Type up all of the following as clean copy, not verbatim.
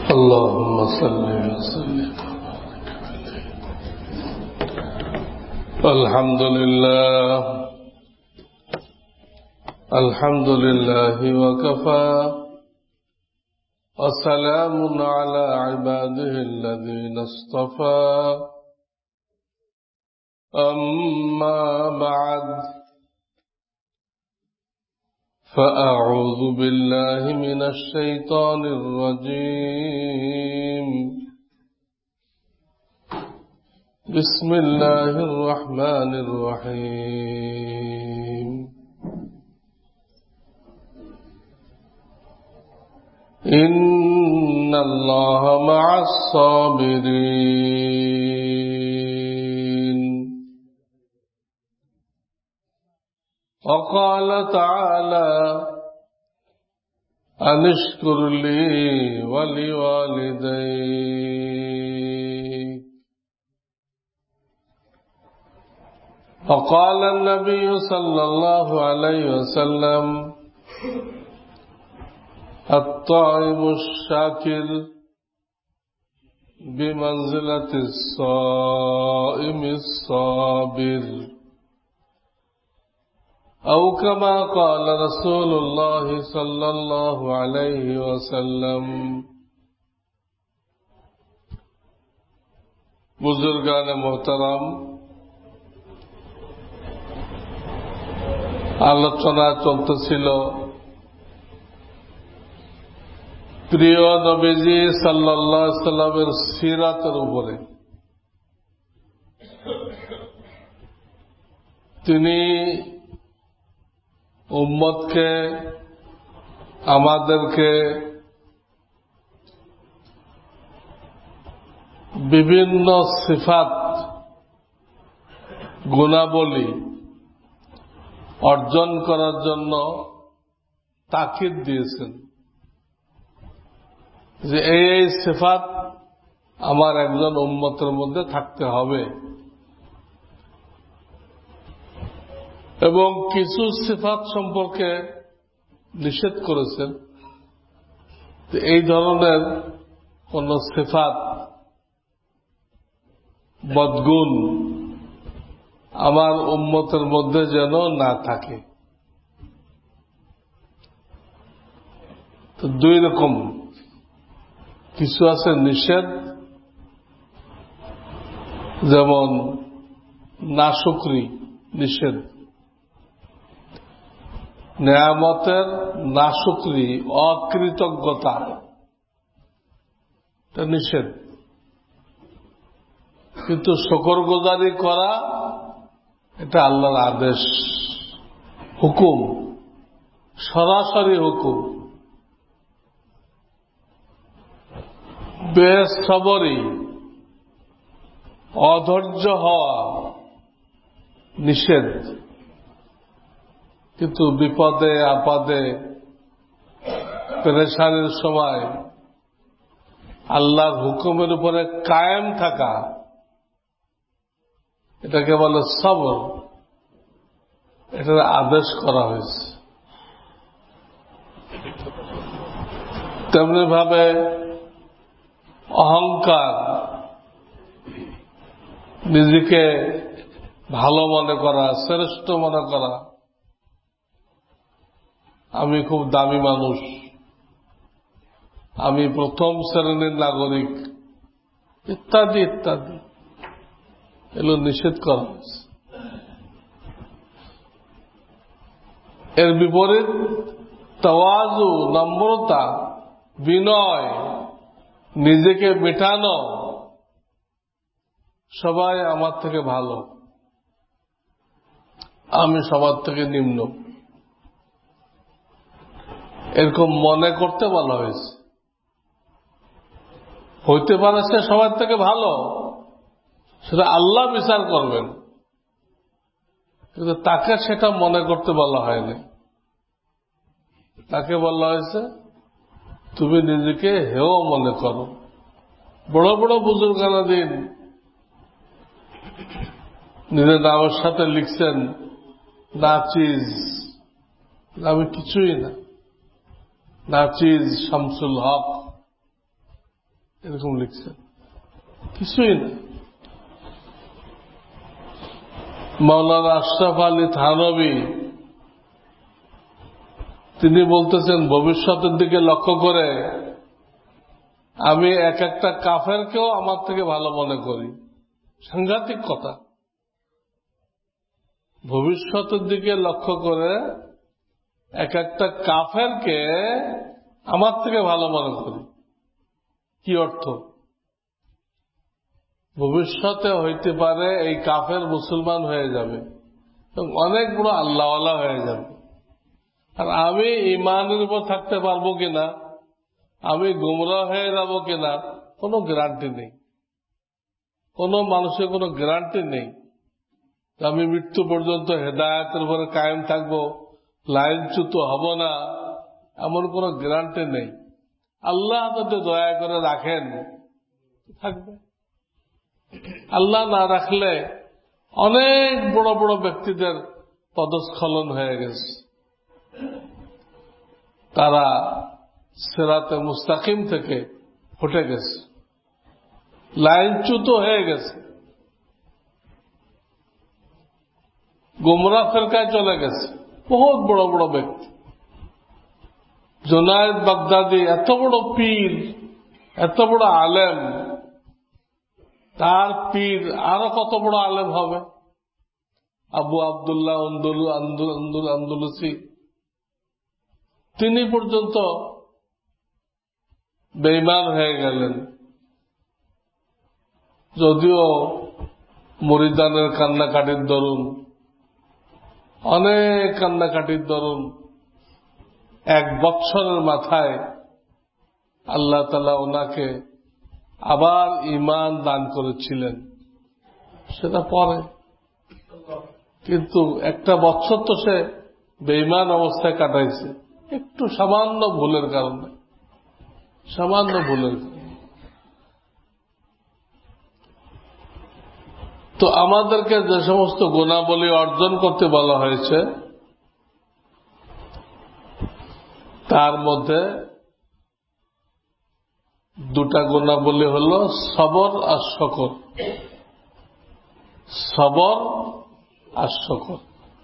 اللهم صل وسلم الحمد لله وكفى وسلام على عباده الذين اصطفى أما بعد فأعوذ بالله من الشيطان الرجيم بسم الله الرحمن الرحيم إن الله مع الصابرين وقال تعالى أن اشكر لي ولوالديك وقال النبي صلى الله عليه وسلم الطائب الشاكر بمنزلة الصائم الصابر أو كما قال رسول الله صلى الله عليه وسلم বুজুর্গান মোহতারাম, আলোচনা চলতেছিল প্রিয় নবীজি সাল্লাল্লাহু আলাইহি সাল্লামের সিরাতের উপরে। তিনি উম্মতকে, আমাদেরকে বিভিন্ন সিফাত, গুণাবলী অর্জন করার জন্য তাকিদ দিয়েছেন যে এই সিফাত আমার একজন উম্মতের মধ্যে থাকতে হবে, এবং কিছু সিফাত সম্পর্কে নিষেধ করেছেন এই ধরনের কোন সিফাত, বদগুণ আমার উম্মতের মধ্যে যেন না থাকে। তো দুই রকম, কিছু আছে নিষেধ, যেমন নাশুকরি নিষেধ, নেয়ামতের নাশুকরি, অকৃতজ্ঞতা নিষেধ। কিন্তু শুকরগুজারি করা এটা আল্লাহর আদেশ, হুকুম, সরাসরি হুকুম। বেসবরি, অধৈর্য হওয়া নিষেধ। কিন্তু বিপদে আপদে পেরেশানির সময় আল্লাহর হুকুমের উপরে কায়েম থাকা, এটাকে বলে সবর, এটার আদেশ করা হয়েছে। তেমনি ভাবে অহংকার, নিজেকে ভালো মনে করা, শ্রেষ্ঠ মনে করা, আমি খুব দামি মানুষ, আমি প্রথম শ্রেণীর নাগরিক, ইত্যাদি ইত্যাদি, এগুলো নিষেধ করা হয়েছে। এর বিপরীত তাওয়াজু, নম্রতা, বিনয়, নিজেকে মেটানো, সবাই আমার থেকে ভালো, আমি সবার থেকে নিম্ন, এরকম মনে করতে বলা হয়েছে। হইতে পারে সে সবার থেকে ভালো, সেটা আল্লাহ বিচার করবেন, কিন্তু তাকে সেটা মনে করতে বলা হয়নি। তাকে বলা হয়েছে তুমি নিজেকে হেয় মনে করো। বড় বড় বুজুর্গানা দিন নিজের নামের সাথে লিখছেন নাচিজ, আমি কিছুই না, নাচিজ শামসুল হক, এরকম লিখছেন, কিছুই না। মাওলানা আশরাফ আলী থানভী তিনি বলতেছেন, ভবিষ্যতের দিকে লক্ষ্য করে আমি এক একটা কাফেরকেও আমার থেকে ভালো মনে করি। সাংঘাতিক কথা। ভবিষ্যতের দিকে লক্ষ্য করে এক একটা কাফেরকে আমার থেকে ভালো মনে করি। কি অর্থ? ভবিষ্যতে হইতে পারে এই কাফের মুসলমান হয়ে যাবে এবং অনেক বড় আল্লাহওয়ালা হয়ে যাবে, আর আমি ইমানের উপর থাকতে পারবো কিনা, আমি গুমরাহ হয়ে যাব কিনা, কোনো গ্যারান্টি নেই। কোন মানুষের কোনো গ্যারান্টি নেই। আমি মৃত্যু পর্যন্ত হেদায়েতের উপরে কায়েম থাকবো, লাইনচ্যুত হব না, এমন কোন গ্যারান্টি নেই। আল্লাহ যদি দয়া করে রাখেন থাকবে, আল্লাহ না রাখলে অনেক বড় বড় ব্যক্তিদের পদস্খলন হয়ে গেছে। তারা সিরাতে মুস্তাকিম থেকে হটে গেছে, লাইনচ্যুত হয়ে গেছে, গুমরাহ ফিরকায় চলে গেছে। বহুত বড় বড় ব্যক্তি, জুনায়েদ বাগদাদি এত বড় পীর, এত বড় আলেম, তার পীর আরো কত বড় আলেম হবে, আবু আবদুল্লাহ আন্দুলুসি, তিনি পর্যন্ত বেঈমান হয়ে গেলেন। যদিও মুরিদানের কান্নাকাটির দরুন, অনেক কান্নাকাটির দরুন 1 বৎসরের মাথায় আল্লাহ তাআলা ওনাকে আবার ঈমান দান করেছিলেন, সেটা পরে। কিন্তু 1 বৎসর তো সে বেঈমান অবস্থায় কাটাইছে, একটু সামান্য ভুলের কারণে, সামান্য ভুলের কারণে। তো আমাদেরকে যে সমস্ত গুণাবলী অর্জন করতে বলা হয়েছে, তার মধ্যে 2টা গুণাবলী হল সবর আর শকর। সবর আর শকর।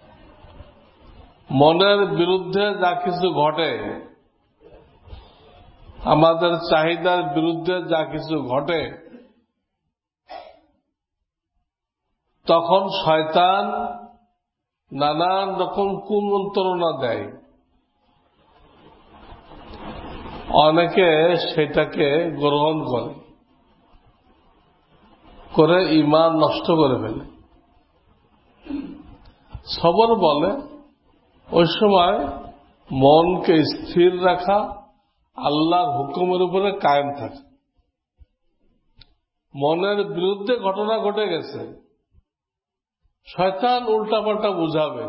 মনের বিরুদ্ধে যা কিছু ঘটে, আমাদের চাহিদার বিরুদ্ধে যা কিছু ঘটে, তখন শয়তান নানান রকম কুমন্ত্রণা দেয়। অনেকে সেটাকে গ্রহণ করে ঈমান নষ্ট করে ফেলে। সবর বলে ওই সময় মনকে স্থির রাখা, আল্লাহর হুকুমের উপরে কায়েম থাকা। মনের বিরুদ্ধে ঘটনা ঘটে গেছে, শয়তান উল্টাপাল্টা বুঝাবে,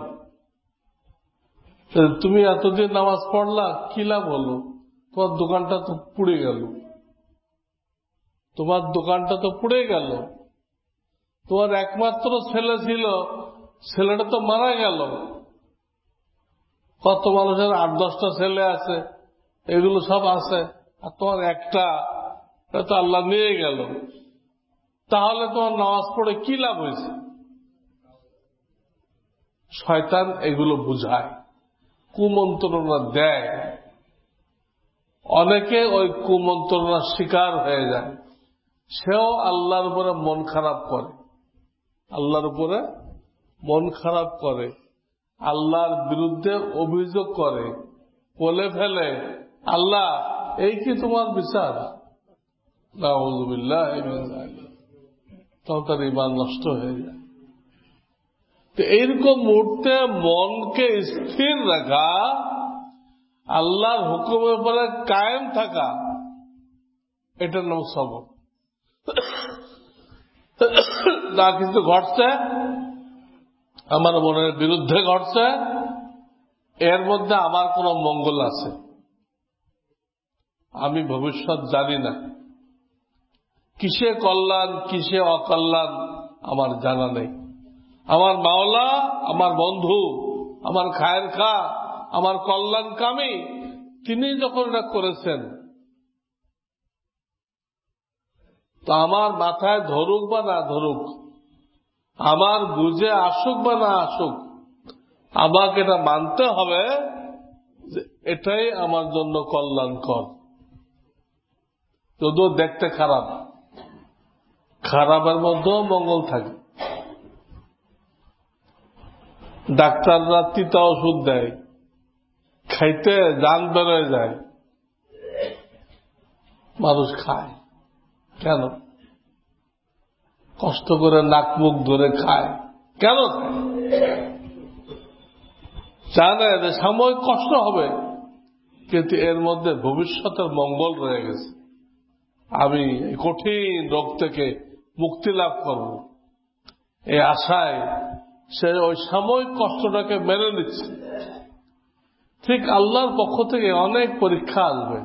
তুমি এতদিন নামাজ পড়লা, কি লাভ হলো? তোমার দোকানটা তো পুড়ে গেল, তোমার দোকানটা তো পুড়ে গেল, তোমার একমাত্র ছেলে ছিল, ছেলেটা তো মারা গেল। কত মানুষের 8-10টা ছেলে আছে, এগুলো সব আছে, আর তোমার একটা তো আল্লাহ নিয়ে গেল, তাহলে তোমার নামাজ পড়ে কি লাভ হয়েছে? শয়তান এগুলো বুঝায়, কুমন্ত্রণা দেয়। অনেকে ওই কুমন্ত্রণার শিকার হয়ে যায়, সেও আল্লাহর উপরে মন খারাপ করে, আল্লাহর উপরে মন খারাপ করে, আল্লাহর বিরুদ্ধে অভিযোগ করে, বলে ফেলে, আল্লাহ এই কি তোমার বিচার? নাউযুবিল্লাহ, তখন তার ঈমান নষ্ট হয়ে যায়। তো এইরকম মুহূর্তে মনকে স্থির রাখা, আল্লাহর হুকুমের উপরে কায়েম থাকা, এটার নাম সবর। যা কিছু ঘটছে আমার মনের বিরুদ্ধে ঘটছে, এর মধ্যে আমার কোন মঙ্গল আছে, আমি ভবিষ্যৎ জানি না, কিসে কল্যাণ কিসে অকল্যাণ আমার জানা নেই। আমার মাওলা, আমার বন্ধু, আমার খায়ের খা, আমার কল্যাণকামী, তিনি যখন এটা করেছেন, তো আমার মাথায় ধরুক বা না ধরুক, আমার বুঝে আসুক বা না আসুক, আমাকে এটা মানতে হবে যে এটাই আমার জন্য কল্যাণকর। যদিও দেখতে খারাপ, খারাপের মধ্যেও মঙ্গল থাকে। ডাক্তাররা তিতা ওষুধ দেয়, খাইতে জান বেরোয় যায়, মানুষ খায় কেন? কষ্ট করে নাক মুখ ধরে খায় কেন? জানে যে সাময়িক কষ্ট হবে, কিন্তু এর মধ্যে ভবিষ্যতের মঙ্গল রয়ে গেছে। আমি এই কঠিন রোগ থেকে মুক্তি লাভ করব, এই আশায় সে ওই সাময়িক কষ্টটাকে মেনে নিচ্ছে। ঠিক আল্লাহর পক্ষ থেকে অনেক পরীক্ষা আসবে।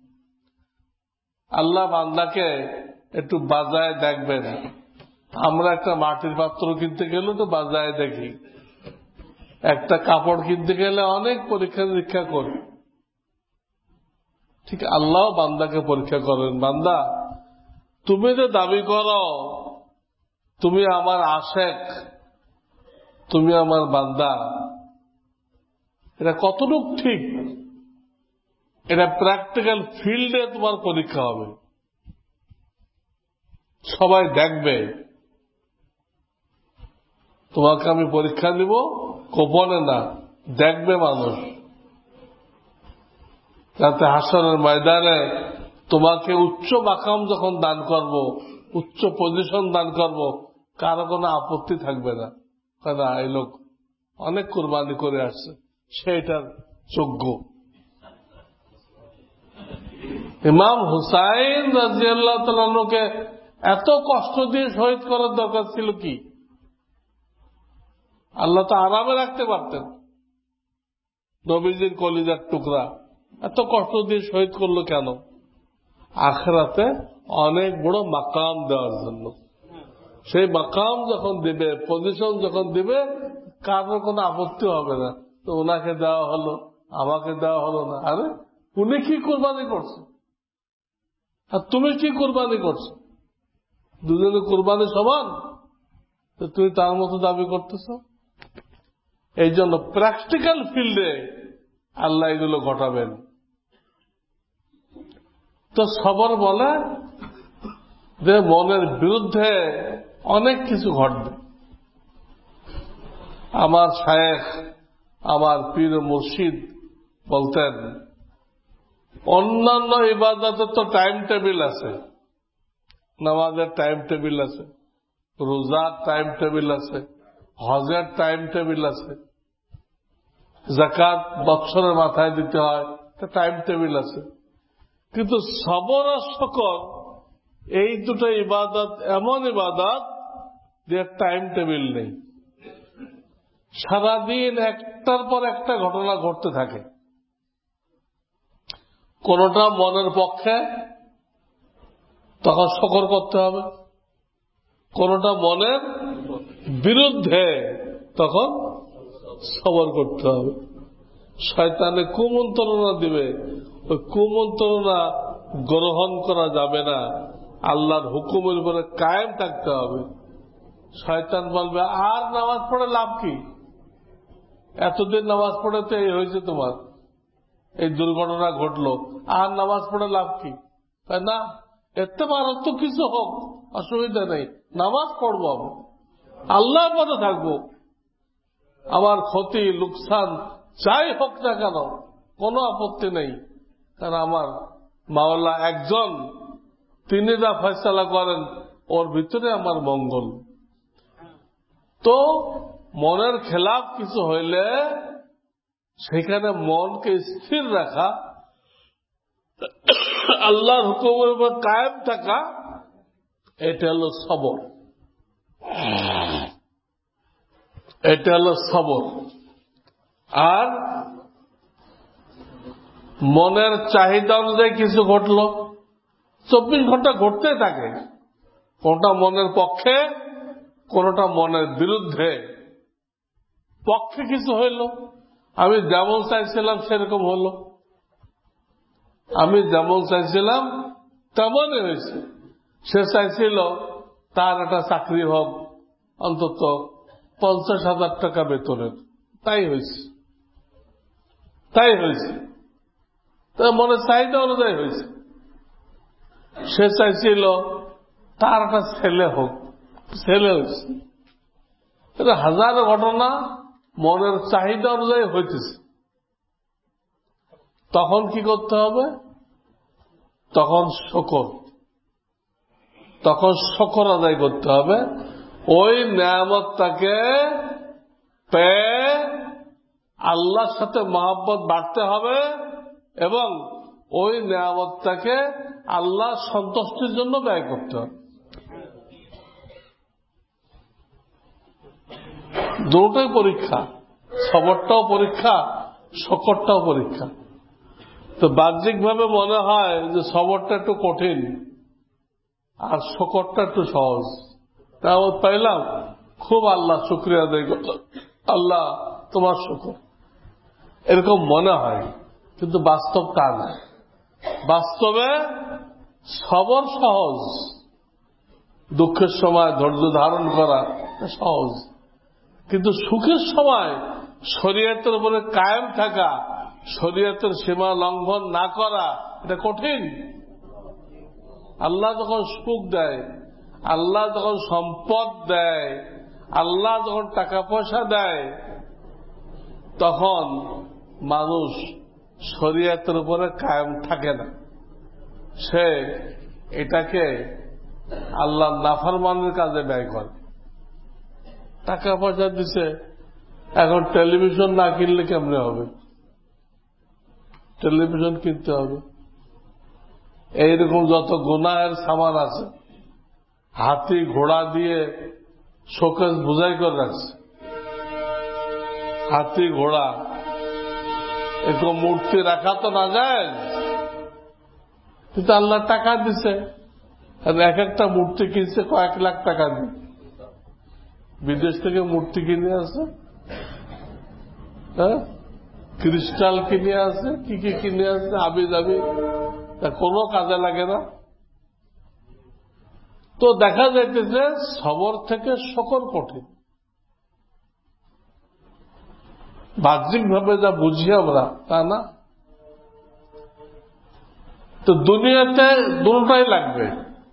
আল্লাহ বান্দাকে একটু বাজায় দেখবেন। আমরা একটা মাটির পাত্র কিনতে গেলে তো বাজায় দেখি, একটা কাপড় কিনতে গেলে অনেক পরীক্ষা নিরীক্ষা করি। ঠিক আল্লাহ বান্দাকে পরীক্ষা করেন। বান্দা, তুমি যে দাবি করো তুমি আমার আশেক, তুমি আমার বান্দা, এটা কতটুক ঠিক? এটা প্র্যাকটিক্যাল ফিল্ডে তোমার পরীক্ষা হবে। সবাই দেখবে, তোমাকে আমি পরীক্ষা দিব, গোপনে না, দেখবে মানুষ, যাতে হাসরের ময়দানে তোমাকে উচ্চ মাকাম যখন দান করব, উচ্চ পজিশন দান করব, কারো কোনো আপত্তি থাকবে না। না, এই লোক অনেক কুরবানি করে আসছে, সেটার যোগ্য। ইমাম হুসাইন রাদিয়াল্লাহু তাআলা আনহুকে এত কষ্ট দিয়ে শহীদ করার দরকার ছিল কি? আল্লাহ তো আরামে রাখতে পারতেন। নবীজির কলিজার টুকরা এত কষ্ট দিয়ে শহীদ করলো কেন? আখিরাতে অনেক বড় মাকাম দেওয়ার জন্য। সেই মাকাম যখন দিবে, পজিশন যখন দিবে, কারোর কোনো আপত্তি হবে না। তো ওনাকে দেওয়া হলো, আমাকে দেওয়া হলো না। আরে উনি কি কোরবানি করছে আর তুমি কি কোরবানি করছো? দুজনে কোরবানি সমান, তো তুমি তার মতো দাবি করতেছ। এই জন্য প্র্যাকটিক্যাল ফিল্ডে আল্লাহ এগুলো ঘটাবেন। তো সবর বলে যে মনের বিরুদ্ধে অনেক কিছু ঘটবে। আমার শায়েখ, আমার পীর মুর্শিদ বলতেন, অন্যান্য ইবাদতের তো টাইম টেবিল আছে, নামাজের টাইম টেবিল আছে, রোজার টাইম টেবিল আছে, হজের টাইম টেবিল আছে, যাকাত বছরের মাথায় দিতে হয়, টাইম টেবিল আছে। কিন্তু সবর আর শকর এই দুটো ইবাদত এমন ইবাদত যে টাইম টেবিল নেই। সারাদিন একটার পর একটা ঘটনা ঘটতে থাকে। কোনটা মনের পক্ষে, তখন শকর করতে হবে, কোনটা মনের বিরুদ্ধে, তখন সবর করতে হবে। শয়তানে কুমন্ত্রণা দিবে, ওই কুমন্ত্রণা গ্রহণ করা যাবে না, আল্লাহর হুকুমের উপরে কায়েম থাকতে হবে। শয়তান বলবে, আর নামাজ পড়ে লাভ কি? এতদিন নামাজ পড়ে তো এই হয়েছে, তোমার এই দুর্ঘটনা ঘটলো, আর নামাজ পড়ে লাভ কি? তাই না, এতে মারাত্মক কিছু হোক অসুবিধা নেই, নামাজ পড়বো, আমি আল্লাহর পথে থাকবো, আমার ক্ষতি লোকসান যাই হোক না কেন কোনো আপত্তি নেই, কারণ আমার মাওলা একজন, তিনি যা ফয়সালা করেন ওর ভিতরে আমার মঙ্গল। তো মনের খেলাফ কিছু হইলে সেখানে মনকে স্থির রাখা, আল্লাহর হুকুমের উপর কায়েম থাকা, এটা হলো সবর। এটা হলো সবর। আর মনের চাহিদা অনুযায়ী কিছু ঘটলো, 24 ঘন্টা ঘটতে থাকে, কোনটা মনের পক্ষে, কোনটা মনের বিরুদ্ধে। পক্ষে কিছু হইল, আমি যেমন চাইছিলাম সেরকম হলো, আমি যেমন চাইছিলাম তেমনই হয়েছে। সে চাইছিল তার একটা চাকরি হোক, অন্তত 50,000 টাকা বেতনের। তাই হয়েছে তার মনের চাহিদা অনুযায়ী হয়েছে। সে চাইছিল তার একটা ছেলে হোক, ছেলে হয়েছে। এটা হাজারো ঘটনা মনের চাহিদা অনুযায়ী হইতেছে। তখন কি করতে হবে? তখন শকর আদায় করতে হবে। ওই নেয়ামতটাকে পেয়ে আল্লাহর সাথে মহব্বত বাড়তে হবে এবং ওই নেয়ামতটাকে আল্লাহর সন্তুষ্টির জন্য ব্যয় করতে হবে। দুটোই পরীক্ষা, সবরটাও পরীক্ষা, শকরটাও পরীক্ষা। তো বাহ্যিকভাবে মনে হয় যে সবরটা একটু কঠিন আর শকরটা একটু সহজ। নেয়ামত পাইলাম, খুব আল্লাহ শুকরিয়া আদায় করলাম, আল্লাহ তোমার শুকর, এরকম মনে হয়। কিন্তু বাস্তব তা না। বাস্তবে সবর সহজ, দুঃখের সময় ধৈর্য ধারণ করা সহজ, কিন্তু সুখের সময় শরীয়তের উপরে কায়েম থাকা, শরীয়তের সীমা লঙ্ঘন না করা, এটা কঠিন। আল্লাহ যখন সুখ দেয়, আল্লাহ যখন সম্পদ দেয়, আল্লাহ যখন টাকা পয়সা দেয়, তখন মানুষ শরীয়তের উপরে কায়েম থাকে না। সে এটাকে আল্লাহর নাফরমানের কাজে ব্যয় করে। টাকা পয়সা দিছে, এখন টেলিভিশন না কিনলে কেমনে হবে? টেলিভিশন কিনতে হবে। এইরকম যত গুনাহের সামান আছে, হাতি ঘোড়া দিয়ে শোকেস বোঝাই করে রাখছে। হাতি ঘোড়া এরকম মূর্তি রাখা তো না যায়, কিন্তু আল্লাহ টাকা দিছে। আর এক একটা মূর্তি কিনছে কয়েক লাখ টাকা দিয়ে। বিদেশ থেকে মূর্তি কিনে আসে, হ্যাঁ, ক্রিস্টাল কিনে আসে, কি কি কিনে আসে, আবি যাবি, তা কোনো কাজে লাগে না। তো দেখা যাইতেছে সবর থেকে শকর কঠিন। বাহ্যিকভাবে যা বুঝি আমরা তা না। তো দুনিয়াতে দুটোটাই লাগবে।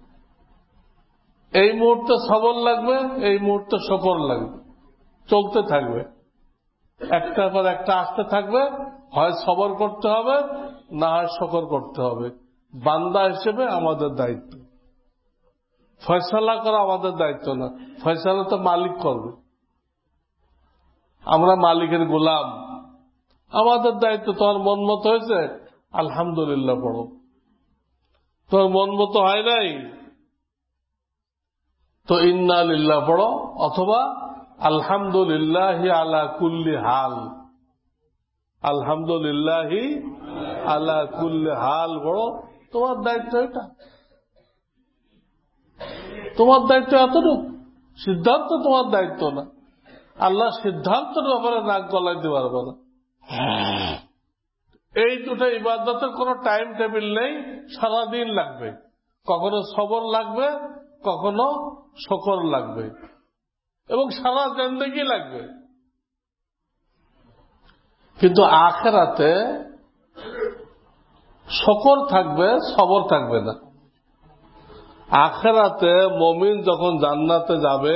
এই মুহূর্তে সবর লাগবে, এই মুহূর্তে শকর লাগবে, চলতে থাকবে, একটার পর একটা আসতে থাকবে। হয় সবর করতে হবে, না হয় শকর করতে হবে। বান্দা হিসেবে আমাদের দায়িত্ব। ফয়সালা করা আমাদের দায়িত্ব না, ফয়সালা তো মালিক করবে। আমরা মালিকের গোলাম। আমাদের দায়িত্ব, তোমার মন মতো হয়েছে আলহামদুলিল্লাহ পড়ো, তোমার মন মতো হয় নাই তো ইন্না লিল্লাহ পড়ো, অথবা আলহামদুলিল্লাহি আলা কুল্লি হাল, আলহামদুলিল্লাহি আলা কুল্লি হাল পড়ো। তোমার দায়িত্ব এটা, তোমার দায়িত্ব এতটুকু। সিদ্ধান্ত তোমার দায়িত্ব না। আল্লাহ সিদ্ধান্তের ব্যাপারে নাক গলাইতে পারবে না। এই দুটো ইবাদতের কোন টাইম টেবিল নেই, সারাদিন লাগবে। কখনো সবর লাগবে, কখনো শকর লাগবে, এবং সারা জিন্দেগি লাগবে। কিন্তু আখিরাতে শকর থাকবে, সবর থাকবে না। আখিরাতে মুমিন যখন জান্নাতে যাবে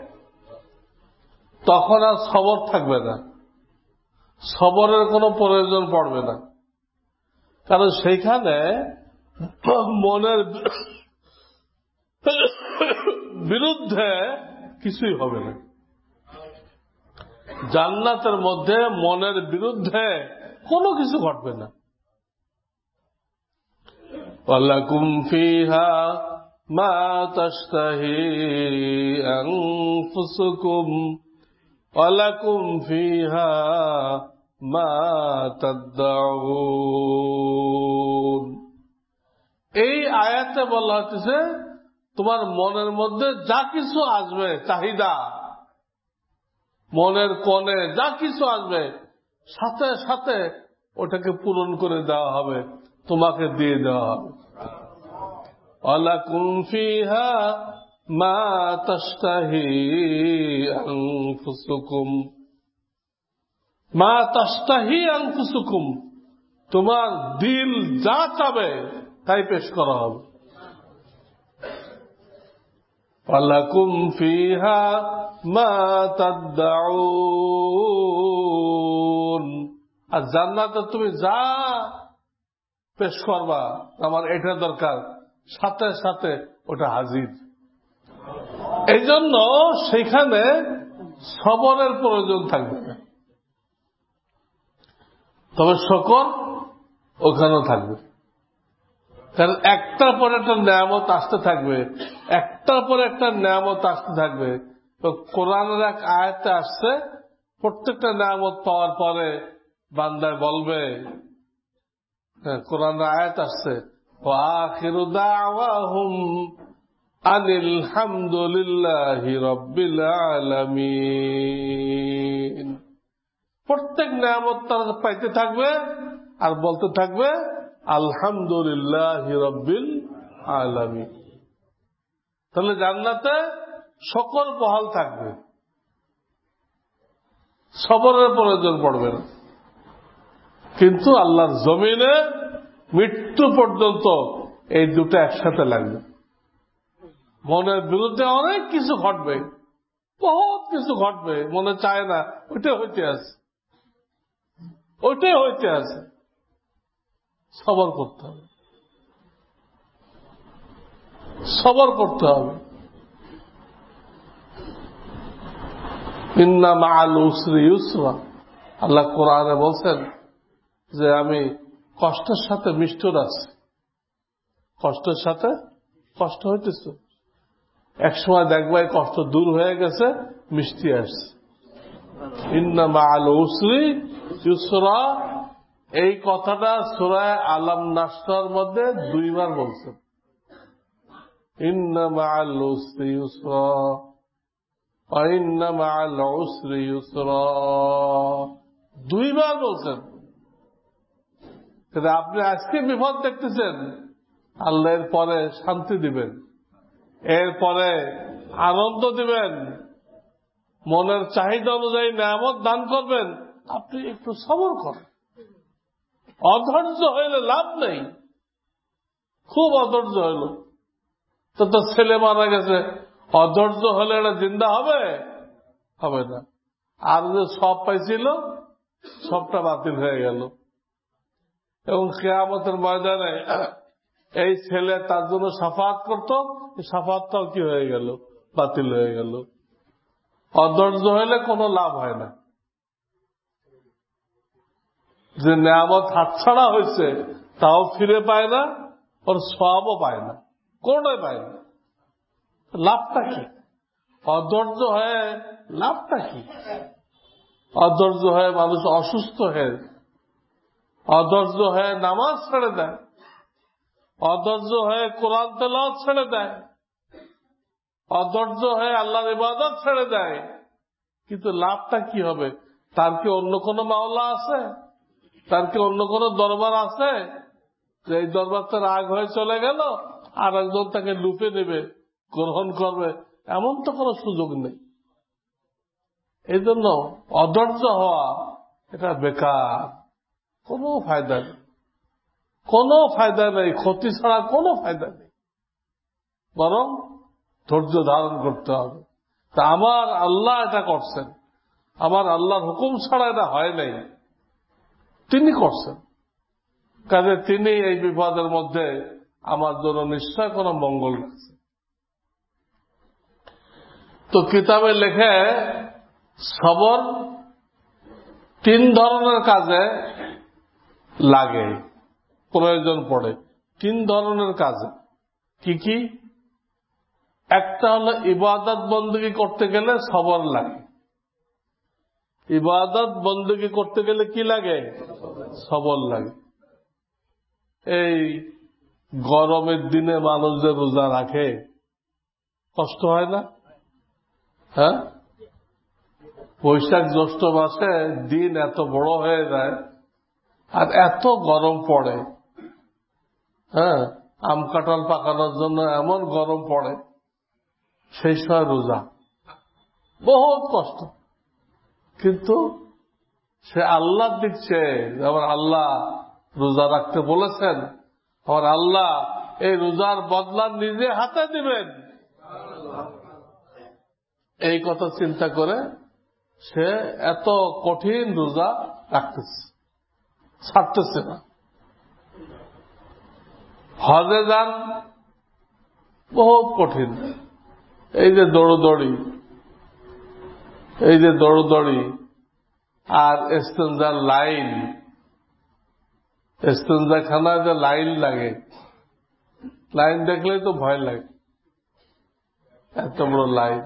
তখন আর সবর থাকবে না, সবরের কোনো প্রয়োজন পড়বে না। কারণ সেইখানে মনের বিরুদ্ধে কিছুই হবে না। জান্নাতের মধ্যে মনের বিরুদ্ধে কোনো কিছু ঘটবে না। ওয়ালাকুম ফিহা মা তাশতাহি আনফুসুকুম ওয়ালাকুম ফিহা মা তাদউন। এই আয়াতে বলা হচ্ছে তোমার মনের মধ্যে যা কিছু আসবে, চাহিদা, মনের কোণে যা কিছু আসবে, সাথে সাথে ওটাকে পূরণ করে দেওয়া হবে, তোমাকে দিয়ে দেওয়া হবে। ওয়ালাকুম ফিহা মা তাশতাহি আনফুসুকুম, মা তাশতাহি আনফুসুকুম, তোমার দিল যা চাবে তাই পেশ করা হবে। ওয়ালাকুম ফিহা মা তাদউন, আর জান্নাতে তুমি যা পেশ করবা, আমার এটা দরকার, সাথে সাথে ওটা হাজির। এই জন্য সেখানে সবরের প্রয়োজন থাকবে না, তবে শকর ওখানেও থাকবে। কারণ একটার পর একটা নেয়ামত আসতে থাকবে, একটার পর একটা নেয়ামত আসতে থাকবে। তো কোরআনের এক আয়াতে আসছে, প্রত্যেকটা নেয়ামত পাওয়ার পরে বান্দায় বলবে, কোরআনের আয়াত আসছে, ওয়া আখিরু দাওয়াহুম আনিল হামদুলিল্লাহি রাব্বিল আলামিন। প্রত্যেক নেয়ামত তারা পাইতে থাকবে আর বলতে থাকবে আলহামদুলিল্লাহি রাব্বিল আলামিন। তাহলে জান্নাতে সকল বহাল থাকবে, সবরের প্রয়োজন পড়বে না। কিন্তু আল্লাহর জমিনে মৃত্যু পর্যন্ত এই দুটো একসাথে লাগবে। মনের বিরুদ্ধে অনেক কিছু ঘটবে, বহুত কিছু ঘটবে, মনে চায় না, ওইটাই হইতে আছে, ওইটাই হইতে আছে। সবর করতে হবে, সবর করতে হবে। ইন্না মাআল উসরি ইউসরা, আল্লাহ কোরআনে বলছেন যে আমি কষ্টের সাথে মিষ্ট আছি। কষ্টের সাথে কষ্ট হইতেছে, একসময় দেখবা এই কষ্ট দূর হয়ে গেছে, মিষ্টি আসছে। ইন্না মাআল উসরি ইউসরা, এই কথাটা সূরা আলাম নাসরার মধ্যে 2 বার বলছেন। ইন্না মাআল উসরি ইউসরা ওয়া ইন্না মাআল উসরি ইউসরা, 2 বার বলছেন। আপনি আজকে বিপদ দেখতেছেন, আল্লাহ এর পরে শান্তি দিবেন, এরপরে আনন্দ দিবেন, মনের চাহিদা অনুযায়ী নেয়ামত দান করবেন। আপনি একটু সবর করেন। অধৈর্য হইলে লাভ নেই। খুব অধৈর্য হইল তো তোর ছেলে মারা গেছে, অধৈর্য হলে এটা জিন্দা হবে? হবে না। আর যে সব পাইছিল সবটা বাতিল হয়ে গেল। এবং কিয়ামতের ময়দানে এই ছেলে তার জন্য শাফাআত করত, শাফাআতটাও কি হয়ে গেল? বাতিল হয়ে গেল। অধৈর্য হলে কোনো লাভ হয় না। যে নেয়ামত হাতছাড়া হয়েছে তাও ফিরে পায় না, ওর সওয়াবও পায় না, কোনটাই পায় না। লাভটা কি? অধৈর্য হয়ে লাভটা কি? অধৈর্য হয়ে মানুষ অসুস্থ হয়ে, অধৈর্য হয়ে নামাজ ছেড়ে দেয়, অধৈর্য হয়ে কোরআন তেলাওয়াত ছেড়ে দেয়, অধৈর্য হয়ে আল্লাহর ইবাদত ছেড়ে দেয়। কিন্তু লাভটা কি হবে? তার কি অন্য কোন মাওলা আছে? তার কি অন্য কোন দরবার আছে যে এই দরবারটা রাগ হয়ে চলে গেল আর একজন তাকে লুপে নেবে, গ্রহণ করবে? এমন তো কোনো সুযোগ নেই। এই জন্য অধৈর্য হওয়া এটা বেকার, কোনো ফায়দা নেই, কোনো ফায়দা নেই, ক্ষতি ছাড়া কোনো ফায়দা নেই। বরং ধৈর্য ধারণ করতে হবে। তা আমার আল্লাহ এটা করছেন, আমার আল্লাহর হুকুম ছাড়া এটা হয় নাই, তিনি করছেন। কাজে তিনি এই বিপদের মধ্যে আমার জন্য নিশ্চয় কোন মঙ্গল রাখছেন। তো কিতাবে লেখে সবর 3 ধরনের কাজে লাগে, প্রয়োজন পড়ে 3 ধরনের কাজে। কি কি? একটা হলো ইবাদত বন্দেগী করতে গেলে সবর লাগে। ইবাদত বন্দেগী করতে গেলে কি লাগে? সবর লাগে। এই গরমের দিনে মানুষ যে রোজা রাখে, কষ্ট হয় না? হ্যাঁ, বৈশাখ জ্যৈষ্ঠ মাসে দিন এত বড় হয়ে যায় আর এত গরম পড়ে। হ্যাঁ, আম কাঁঠাল পাকানোর জন্য এমন গরম পড়ে, সেই সময় রোজা, বহুত কষ্ট। কিন্তু সে আল্লাহ দিচ্ছে, আমার আল্লাহ রোজা রাখতে বলেছেন, আমার আল্লাহ এই রোজার বদলা নিজে হাতে দিবেন, এই কথা চিন্তা করে সে এত কঠিন রোজা রাখতেছে, ছাড়তেছে না। হজে যান, বহুত কঠিন। এই যে দৌড়দৌড়ি, এই যে দৌড়দৌড়ি, আর এক্সচেঞ্জার লাইন, এক্সচেঞ্জার খানায় যে লাইন লাগে, লাইন দেখলেই তো ভয় লাগে, এত বড় লাইন।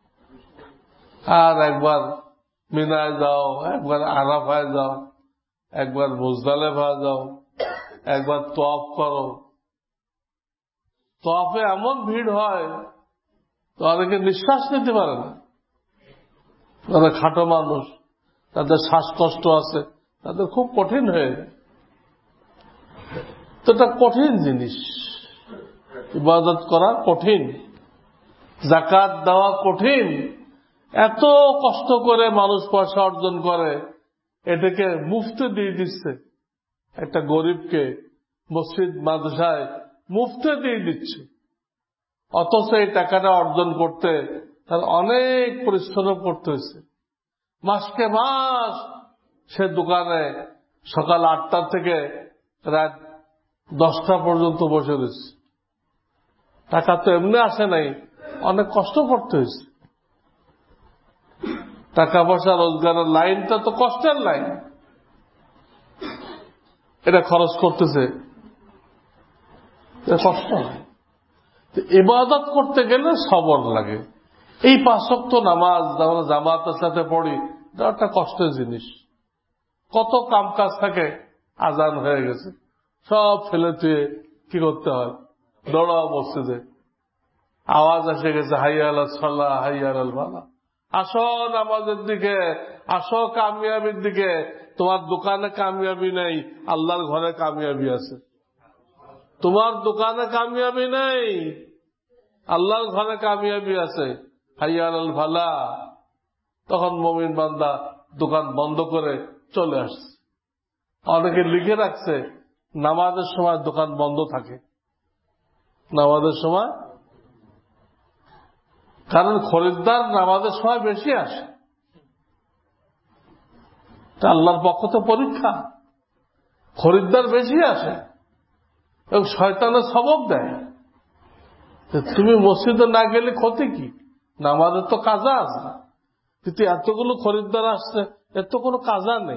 আর একবার মিনায় যাও, একবার আরাফায় যাও, একবার মুজদালিফা যাও, একবার তওয়াফ করো, তওয়াফে এমন ভিড় হয় তো অনেকে নিঃশ্বাস নিতে পারে না। তারা খাটো মানুষ, তাদের শ্বাসকষ্ট আছে, তাদের খুব কঠিন হয়ে যায়। তো এটা কঠিন জিনিস, ইবাদত করা কঠিন, যাকাত দেওয়া কঠিন। এত কষ্ট করে মানুষ পয়সা অর্জন করে, এটাকে মুফতে দিয়ে দিচ্ছে একটা গরিবকে, মসজিদ মাদ্রাসায় মুফতে দিয়ে দিচ্ছে। অথচ এই টাকাটা অর্জন করতে তার অনেক পরিশ্রম করতে হয়েছে। মাসকে মাস সে দোকানে সকাল 8টা থেকে রাত 10টা পর্যন্ত বসে রয়েছে। টাকা তো এমনি আসে নাই, অনেক কষ্ট করতে হয়েছে। টাকা পয়সা রোজগারের লাইনটা তো কষ্টের লাইন, এটা খরচ করতেছে, কষ্ট হয়। ইবাদত করতে গেলে সবর লাগে। এই 5 ওয়াক্ত নামাজ আমরা জামাতের সাথে পড়ি, এটা একটা কষ্টের জিনিস। কত কাম কাজ থাকে, আজান হয়ে গেছে, সব ফেলে তুই কি করতে হয়, দৌড়াও মসজিদে, আওয়াজ এসে গেছে হাইয়া আলাল সালাহ, হাইয়া আলাল ফালাহ, আসো নামাজের দিকে, আসো কামিয়াবির দিকে। তোমার দোকানে কামিয়াবি নেই, আল্লাহর ঘরে কামিয়াবি আছে। তোমার দোকানে কামিয়াবি নেই, আল্লাহর ঘরে কামিয়াবি আছে। হাইয়া আলাল ফালাহ। তখন মুমিন বান্দা দোকান বন্ধ করে চলে আসছে। অনেকে লিখে রাখছে নামাজের সময় দোকান বন্ধ থাকে, নামাজের সময়, কারণ খরিদ্দার নামাজের সময় বেশি আসে। আল্লাহর পক্ষ তো পরীক্ষা, খরিদ্দার বেশি আসে এবং শয়তানের সবক দেয়। তুমি মসজিদে না গেলে ক্ষতি কি, নামাজের তো কাজা আছে, কিন্তু এতগুলো খরিদ্দার আসছে, এর তো কোনো কাজা নেই।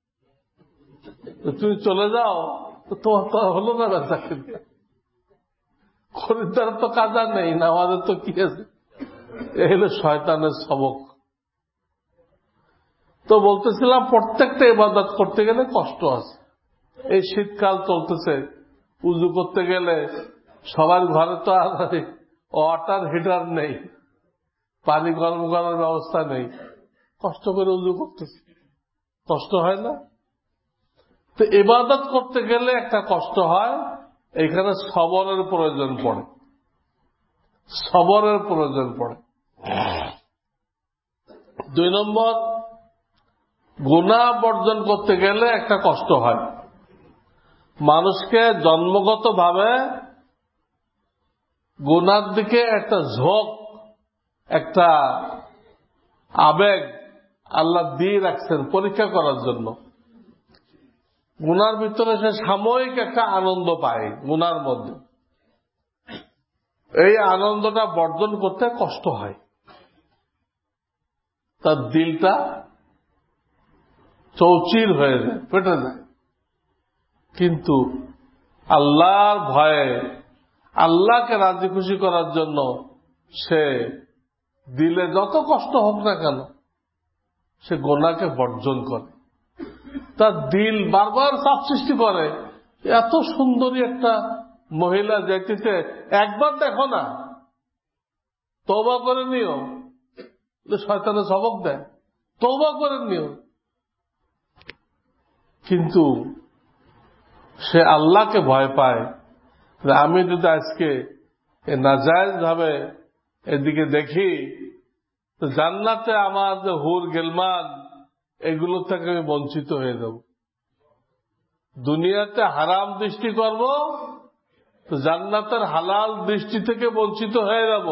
তুমি চলে যাও তো তোমার তো হলো না ব্যবসা, কিন্তু খরিদ্দার তো কাজা নেই, নামাজের তো কি আছে। এই হলো শয়তানের সবক। তো বলতেছিলাম প্রত্যেকটা ইবাদত করতে গেলে কষ্ট আছে। এই শীতকাল চলতেছে, উজু করতে গেলে সবার ঘরে তো আর ওয়াটার হিটার নেই, পানি গরম করার ব্যবস্থা নেই, কষ্ট করে উজু করতেছে, কষ্ট হয় না? তো ইবাদত করতে গেলে একটা কষ্ট হয়, এখানে সবরের প্রয়োজন পড়ে, সবরের প্রয়োজন পড়ে। 2 নম্বর, গুনাহ বর্জন করতে গেলে একটা কষ্ট হয়। মানুষকে জন্মগতভাবে গুনার দিকে একটা ঝোঁক, একটা আবেগ আল্লাহ দিয়ে রাখছেন পরীক্ষা করার জন্য। গুনার ভিতরে সে সাময়িক একটা আনন্দ পায়, গুনার মধ্যে এই আনন্দটা বর্জন করতে কষ্ট হয়, তার দিলটা চৌচির হয়ে যায়, ফেটে যায়। কিন্তু আল্লাহর ভয়ে, আল্লাহকে রাজি খুশি করার জন্য সে দিলে যত কষ্ট হোক না কেন সে গুনাহকে বর্জন করে। তার দিল বারবার চাপ সৃষ্টি করে, এত সুন্দরী একটা মহিলা যাইতেছে, একবার দেখো না, তওবা করে নিও। শয়তানের সবক দেয়, তওবা করে নিও। কিন্তু সে আল্লাহকে ভয় পায়, আমি যদি আজকে নাজায়েজ ভাবে এদিকে দেখি তো জান্নাতে আমার যে হুর গেলমান এগুলো থেকে আমি বঞ্চিত হয়ে যাব। দুনিয়াতে হারাম দৃষ্টি করব তো জান্নাতের হালাল দৃষ্টি থেকে বঞ্চিত হয়ে যাব।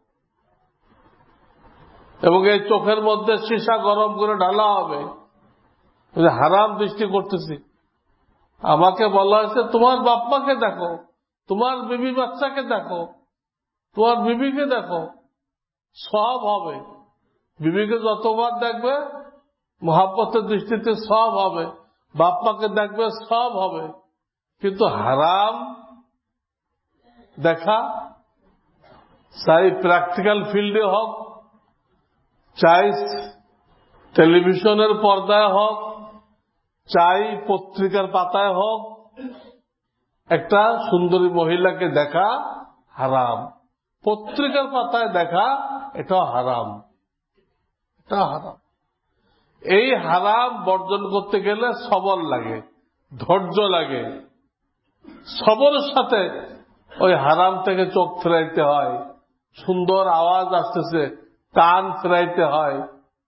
এবং এই চোখের মধ্যে সীসা গরম করে ঢালা হবে, হারাম দৃষ্টি করতেছি। আমাকে বলা হয়েছে তোমার বাপ মাকে দেখো, তোমার বিবি বাচ্চাকে দেখো, তোমার বিবিকে দেখো, সব হবে। বিবিকে যতবার দেখবে মোহাব্বতের দৃষ্টিতে সব হবে, বাপ মাকে দেখবে সব হবে। কিন্তু হারাম দেখা, চাই প্র্যাকটিক্যাল ফিল্ডে হোক, চাই টেলিভিশনের পর্দায় হোক, চাই পত্রিকার পাতায় হোক, একটা সুন্দরী মহিলাকে দেখা হারাম। পত্রিকার পাতায় দেখা এটাও হারাম, এটা হারাম। এই হারাম বর্জন করতে গেলে সবর লাগে, ধৈর্য লাগে। সবরের সাথে ওই হারাম থেকে চোখ ফেরাইতে হয়। সুন্দর আওয়াজ আসতেছে, কান ফেরাইতে হয়।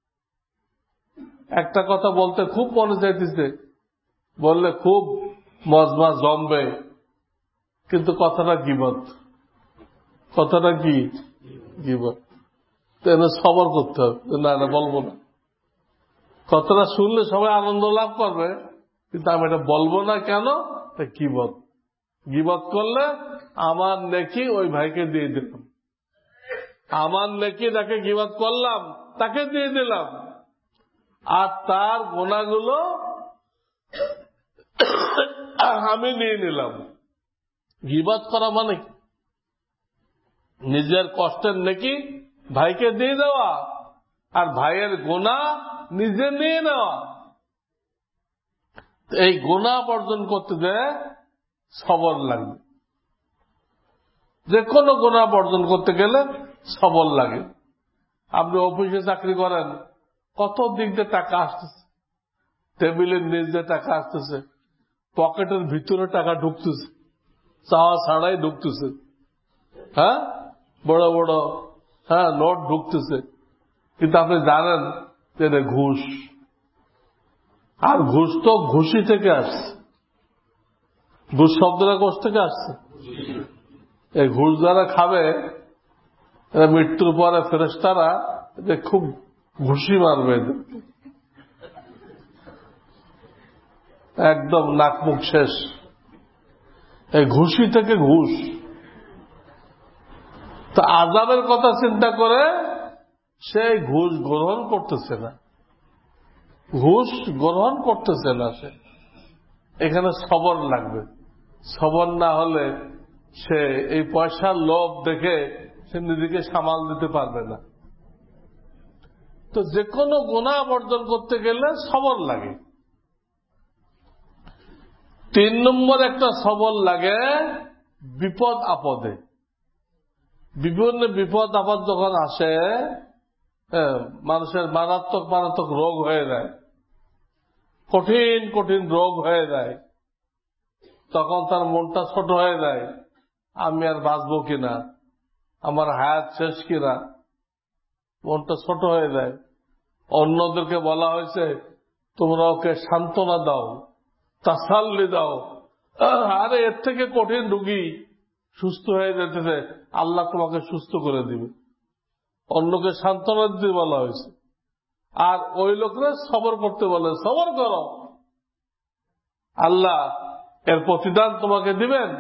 একটা কথা বলতে খুব মনে চাইতেছে, বললে খুব মজমা জমবে, কিন্তু কথাটা গীবত। কথাটা কি গীবত। সবর করতে হবে, না না বলবো না। কথাটা শুনলে সবাই আনন্দ লাভ করবে, কিন্তু আমি এটা বলবো না। কেন? গীবত। গীবত করলে আমার নেকি ওই ভাইকে দিয়ে দিলাম, আমার নেকি তাকে গীবত করলাম তাকে দিয়ে দিলাম, আর তার গুনাহগুলো আমি নিয়ে নিলাম। গীবত করা মানে নিজের কষ্টের নেকি ভাইকে দিয়ে দেওয়া, আর ভাইয়ের গুনাহ নিজে নিয়ে নেওয়া। এই গুনাহ বর্জন করতে দেয় সবর লাগবে। যে কোনো গুনাহ বর্জন করতে গেলে সবর লাগে। আপনি অফিসে চাকরি করেন, কত দিক দিয়ে টাকা আসতেছে, টেবিলের নিচ দিয়ে টাকা আসতেছে, পকেটের ভিতরে টাকা ঢুকতেছে, চাওয়া ছাড়াই ঢুকতেছে। হ্যাঁ, বড় বড় নোট ঢুকতেছে, কিন্তু আপনি জানেন যে এটা ঘুষ। আর ঘুষ তো ঘুষি থেকে আসছে। ঘুষ শব্দটা কোথা থেকে আসছে? এই ঘুষ যারা খাবে মৃত্যুর পরে ফেরেশতারা খুব ঘুষি মারবে, একদম নাক মুখ শেষ। এই ঘুষি থেকে ঘুষ। তো আযাবের কথা চিন্তা করে সে ঘুষ গ্রহণ করতেছে না, ঘুষ গ্রহণ করতেছে না সে। এখানে সবর লাগবে। সবর না হলে সে এই পয়সার লোভ দেখে সে নিজেকে সামাল দিতে পারবে না। তো যে কোনো গুনাহ বর্জন করতে গেলে সবর লাগে। 3 নম্বর একটা সবর লাগে বিপদ আপদে। বিভিন্ন বিপদ আপদ যখন আসে, মানুষের মারাত্মক মারাত্মক রোগ হয়ে যায়, কঠিন কঠিন রোগ হয়ে যায়, তখন তার মনটা ছোট হয়ে যায়। আমি আর বাঁচবো কিনা, আমার হায়াত শেষ কিনা, মনটা ছোট হয়ে যায়। অন্যদেরকে বলা হয়েছে তোমরা ওকে সান্ত্বনা দাও, তাসাল্লি দাও। আরে এর থেকে কঠিন রোগী সুস্থ হয়ে যেতেছে, আল্লাহ তোমাকে সুস্থ করে দিবে। অন্যকে সান্ত্বনা দিতে বলা হয়েছে। আর ওই লোকরা সবর করতে বলে, সবর করো, আল্লাহ এর প্রতিদান তোমাকে দিবেন।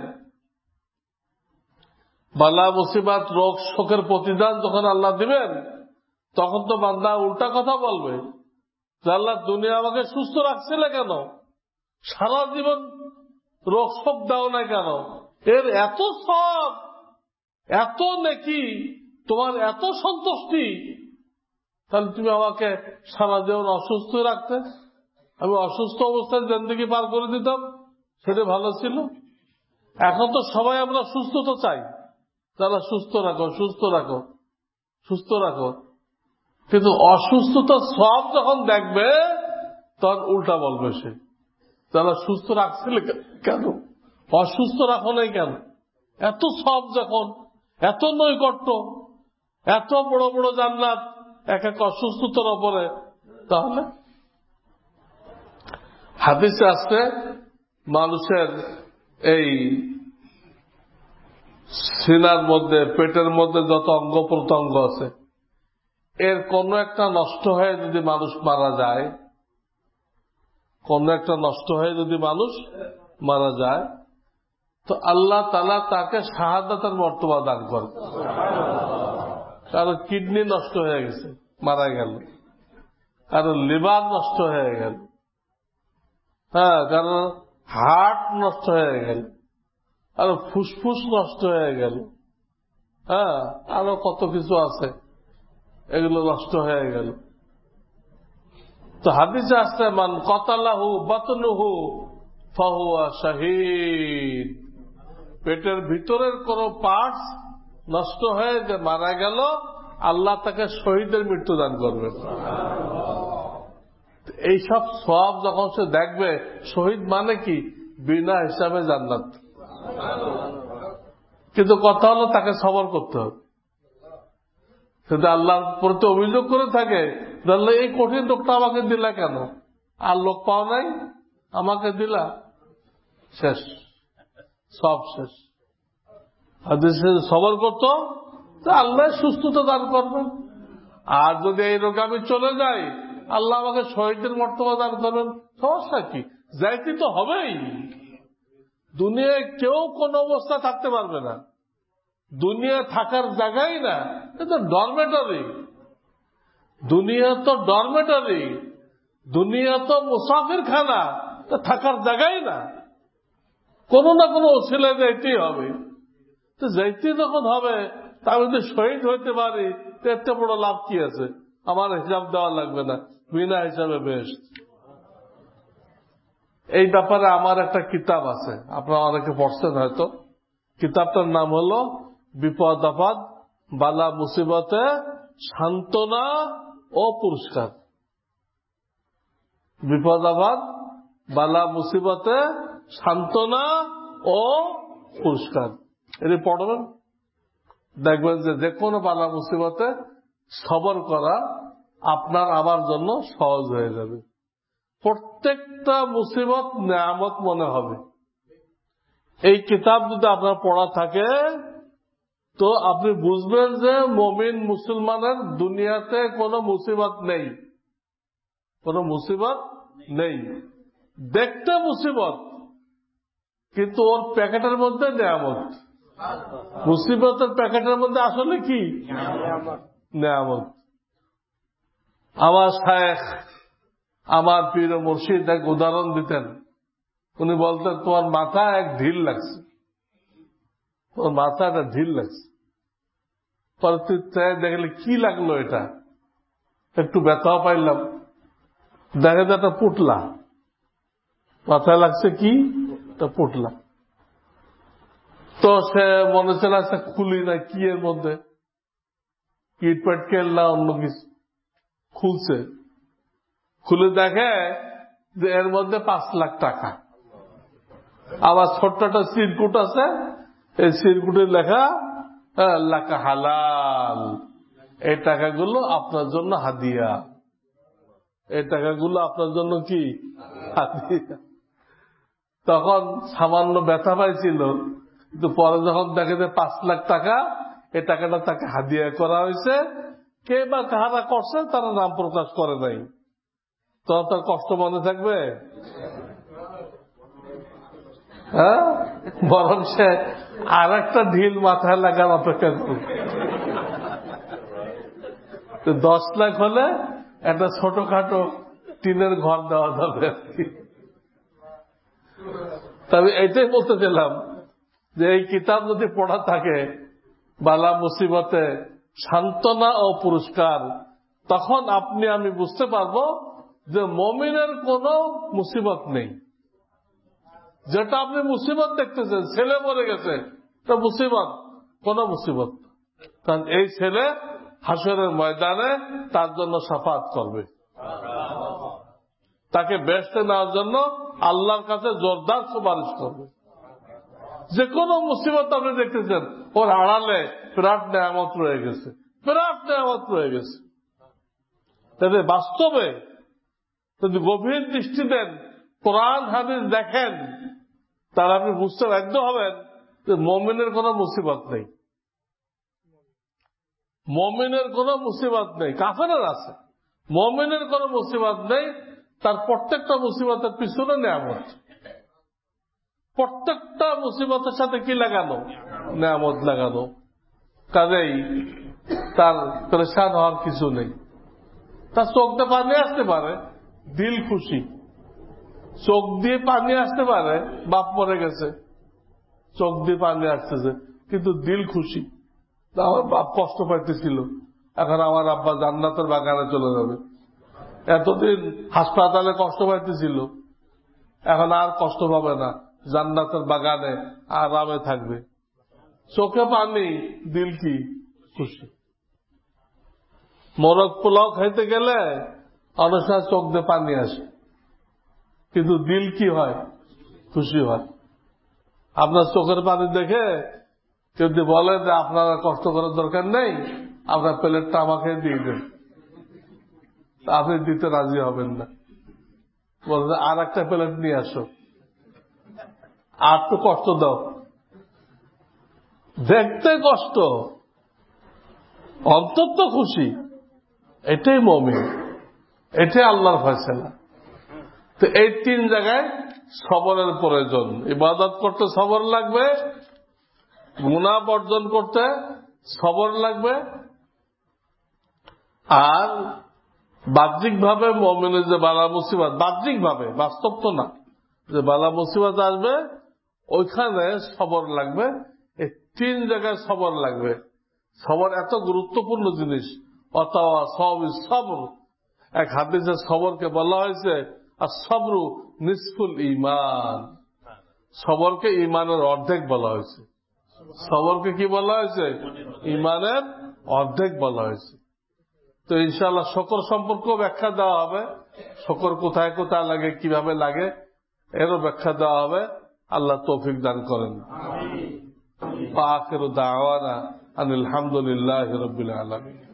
বালা মুসিবত রোগ শোকের প্রতিদান যখন আল্লাহ দিবেন, তখন তো বান্দা উল্টা কথা বলবে যে আল্লাহ দুনিয়া আমাকে সুস্থ রাখছিল কেন, সারা জীবন রোগ শোক দাও না কেন, এর এত সব, এত নেকি, তোমার এত সন্তুষ্টি, তাহলে তুমি আমাকে সারা জীবন অসুস্থ রাখতে, আমি অসুস্থ অবস্থায় জিন্দেগি পার করে দিতাম, সেটা ভালো ছিল। এখন তো সবাই আমরা সুস্থতা চাই, তারা সুস্থ রাখো, সুস্থ রাখো, সুস্থ রাখো। কিন্তু অসুস্থতা সব যখন দেখবে তখন উল্টা বলবে সে, তারা সুস্থ রাখছিলে কেন, অসুস্থ রাখো নাই কেন। এত সব যখন, এত নৈকট্য, এত বড় বড় জান্নাত এক এক অসুস্থতার ওপরে, তাহলে হাদিসে আসছে মানুষের এই সিনার মধ্যে, পেটের মধ্যে যত অঙ্গ প্রত্যঙ্গ আছে, এর কোন একটা নষ্ট হয়ে যদি মানুষ মারা যায়, কোন একটা নষ্ট হয়ে যদি মানুষ মারা যায়, তো আল্লাহ তাআলা তাকে শাহাদাতের মর্তবা দান করে। কারো কিডনি নষ্ট হয়ে গেছে, মারা গেল, কারো লিভার নষ্ট হয়ে গেল, হ্যাঁ, কারো হার্ট নষ্ট হয়ে গেল, কারো ফুসফুস নষ্ট হয়ে গেল, হ্যাঁ, আরো কত কিছু আছে, এগুলো নষ্ট হয়ে গেল। তো হাদিসে আসছে মান কতালাহু বাতনুহু ফাহুয়া শাহীদ, পেটের ভিতরের কোন পার্টস নষ্ট হয়ে যে মারা গেল, আল্লাহ তাকে শহীদের মৃত্যু দান করবে। এইসব সব যখন সে দেখবে, শহীদ মানে কি, বিনা হিসাবে জান্নাত। কিন্তু কথা হলো তাকে সবর করতে হবে। যদি আল্লাহর প্রতি অভিযোগ করে থাকে, তাহলে এই কঠিন লোকটা আমাকে দিলা কেন, আর লোক পাও নাই, আমাকে দিলা, শেষ, সব শেষ। হাদিসে সবর করতো তো আল্লাহ সুস্থতা দান করবেন। আর যদি এই রোগে আমি চলে যাই, আল্লাহ আমাকে শহীদের মর্তবা দান করবেন। সমস্যা কি, যাইতে তো হবেই। দুনিয়ায় কেউ কোন অবস্থা থাকতে পারবে না, দুনিয়া থাকার জায়গাই না, এটা ডরমেটরি। দুনিয়া তো ডরমেটরি, দুনিয়া তো মুসাফির খানা, থাকার জায়গাই না। কোনো না কোনো ওসিলায় যাইতেই হবে। তো যাইতে যখন হবে, তা আমি যদি শহীদ হইতে পারি, তো এত বড় লাভ কি আছে, আমার হিসাব দেওয়া লাগবে না, বিনা হিসাবে বেশ। এই ব্যাপারে আমার একটা কিতাব আছে, আপনারা অনেকে পড়ছেন হয়তো। কিতাবটার নাম হলো বিপদ আপদ বালা মুসিবতে সান্ত্বনা ও পুরস্কার। বিপদ আপদ বালা মুসিবতে সান্ত্বনা ও পুরস্কার, এটি পড়বেন, দেখবেন যে কোনো বালা মুসিবতে সবর করা আপনার আমার জন্য সহজ হয়ে যাবে। প্রত্যেকটা মুসিবত নেয়ামত মনে হবে। এই কিতাব যদি আপনার পড়া থাকে, তো আপনি বুঝবেন যে মুমিন মুসলমানের দুনিয়াতে কোনো মুসিবত নেই, কোনো মুসিবত নেই। দেখতে মুসিবত, কিন্তু ওর প্যাকেটের মধ্যে নেয়ামত। মুসিবতের প্যাকেটের মধ্যে আসলে কি নেয়ামত। আমার শায়েখ, আমার পীর ও মুর্শিদ এক উদাহরণ দিতেন। উনি বলতেন, তোমার মাথা এক ঢিল লাগছে, তোমার মাথা একটা ঢিল লাগছে। পরে তুই দেখলে কি লাগলো, এটা একটু ব্যথাও পাইলাম, দেখে তো একটা পুটলা মাথায় লাগছে, কি একটা পুটলা। তো সে মনে ছিল একটা খুলি না, কি এর মধ্যে কিটপ্যাট কেল না অন্য কিছু, খুলছে, খুলে দেখে যে এর মধ্যে 5 লাখ টাকা। আবার ছোট্ট একটা চিরকুট আছে, এই চিরকুটে লেখা লাকা হালাল, এই টাকাগুলো আপনার জন্য হাদিয়া, এই টাকাগুলো আপনার জন্য কি হাদিয়া। তখন সামান্য ব্যথা পাইছিল, কিন্তু পরে যখন দেখে যে 5 লাখ টাকা, এই টাকাটা তাকে হাদিয়া করা হয়েছে। কে বা কাহারা করছে তারা নাম প্রকাশ করে নাই, তখন তার কষ্ট মনে থাকবে? হ্যাঁ, বরং সে আর একটা ঢিল মাথায় লাগার অপেক্ষা করবে। 10 লাখ হলে একটা ছোটখাটো টিনের ঘর দেওয়া যাবে আর কি। তবে এইটাই বলতে চাইলাম যে এই কিতাব যদি পড়া থাকে, বালা মুসিবতে সান্ত্বনা ও পুরস্কার, তখন আপনি আমি বুঝতে পারবো যে মুমিনের কোনো মুসিবত নেই। যেটা আপনি মুসিবত দেখতেছেন, ছেলে মরে গেছে, তা মুসিবত, কোন মুসিবত। কারণ এই ছেলে হাসরের ময়দানে তার জন্য শাফাত করবে, তাকে বেহেশতে নেওয়ার জন্য আল্লাহর কাছে জোরদার সুপারিশ করবে। যে কোনো মুসিবত আপনি দেখতেছেন ওর আড়ালে বিরাট নেয়ামত রয়ে গেছে, বিরাট নেয়ামত রয়ে গেছে। তাহলে বাস্তবে যদি গভীর দৃষ্টি দেন, কোরআন হাদিস দেখেন, তাহলে আপনি বুঝতে বাধ্য হবেন যে মুমিনের কোনো মুসিবত নেই, মুমিনের কোনো মুসিবত নেই। কাফেরের আছে, মুমিনের কোনো মুসিবত নেই। তার প্রত্যেকটা মুসিবতের পিছনে নেয়ামত, প্রত্যেকটা মুসিবতের সাথে কি লাগানো? নেয়ামত লাগানো। কাজেই তার পরেশান হওয়ার কিছু নেই। তার চোখ দিয়ে পানি আসতে পারে, দিল খুশি। চোখ দিয়ে পানি আসতে পারে, বাপ মরে গেছে, চোখ দিয়ে পানি আসতেছে, কিন্তু দিল খুশি। আমার বাপ কষ্ট পাইতেছিল, এখন আমার আব্বা জান্নাতের বাগানে চলে যাবে। এতদিন হাসপাতালে কষ্ট পাইতেছিল, এখন আর কষ্ট পাবে না, জান্নাতের বাগানে আরামে থাকবে। চোখে পানি, দিল কি খুশি। মোরগ পোলাও খাইতে গেলে অনেক সময় চোখ দিয়ে পানি আসে, কিন্তু দিল কি হয়? খুশি হয়। আপনার চোখের পানি দেখে যদি বলে যে আপনারা কষ্ট করার দরকার নেই, আপনার প্লেটটা আমাকে দিয়ে দেন, আপনি দিতে রাজি হবেন না। বলবে আর একটা প্লেট নিয়ে আসো, আর তো কষ্ট দাও। দেখতে কষ্ট, অন্তত খুশি। এটাই মুমিন, এটাই আল্লাহর ফয়সালা। তো এই তিন জায়গায় সবরের প্রয়োজন। ইবাদত করতে সবর লাগবে, গুনাহ বর্জন করতে সবর লাগবে, আর বাহ্যিক ভাবে মুমিনের যে বালা মুসিবত, বাহ্যিক ভাবে, বাস্তব তো না, যে বালা মুসিবত আসবে ওইখানে সবর লাগবে। এই তিন জায়গায় সবর লাগবে। সবর এত গুরুত্বপূর্ণ জিনিস। অথবা সবর, এক হাদিসে সবরকে বলা হয়েছে আর সবরু নিসফুল ঈমান। সবরকে ঈমানের অর্ধেক বলা হয়েছে। সবরকে কি বলা হয়েছে? ঈমানের অর্ধেক বলা হয়েছে। তো ইনশাআল্লাহ শকর সম্পর্কেও ব্যাখ্যা দেওয়া হবে। শকর কোথায় কোথায় লাগে, কিভাবে লাগে, এরও ব্যাখ্যা দেওয়া হবে। আল্লাহ তৌফিক দান করেন। আখিরু দাওয়ানা আনিল হামদুলিল্লাহি রাব্বিল আলামিন।